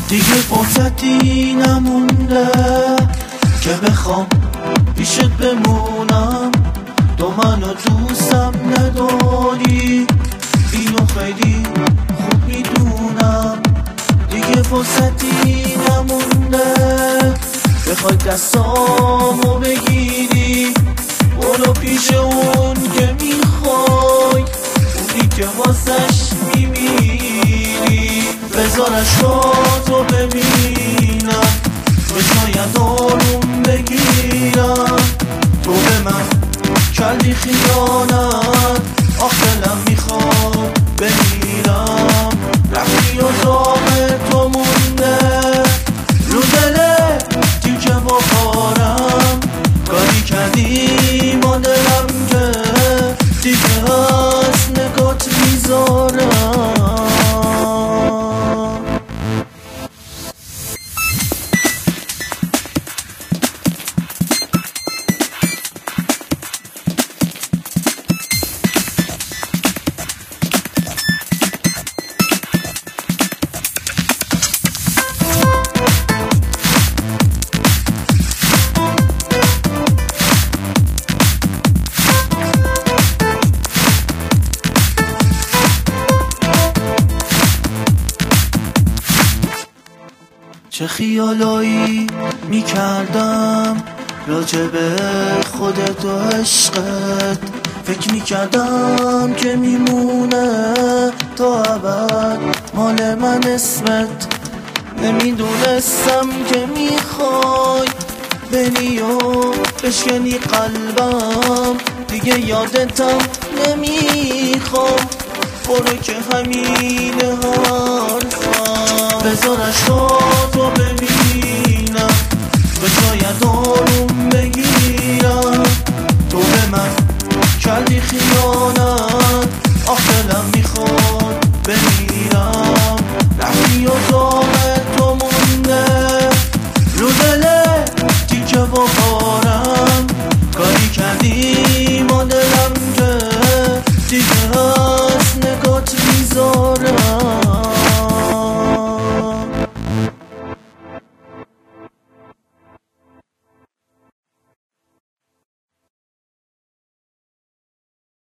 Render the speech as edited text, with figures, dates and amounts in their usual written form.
دیگه فرصتی نمونده که بخوام پیشت بمونم. تو منو دوستم نداری، اینو خیلی خوب میدونم. دیگه فرصتی نمونده بخوای دستامو بگیری، برو پیش اون که میخوای، اونی که واسش میمیری. بذارش با تو ببینم، به شاید آروم بگیرم. تو به من کردی خیانت، آخ دلم میخواد بمیرم. رفتی و داغ تو مونده رو دل تیکه با کارم. کاری کردی با دلم که دیگه از نگات میذارم. چه خیالایی میکردم راجبه خودت و عشقت، فکر میکردم که میمونه تا ابد مال من اسمت. نمیدونستم که میخوای بری و بشکنی قلبم. دیگه یادتم نمیخوام، برو که همین حرفم. بذارش با تو ببینم، به شاید آروم بگیرم. تو به من کردی خیانت، آخ دلم میخواد بمیرم. رفتی و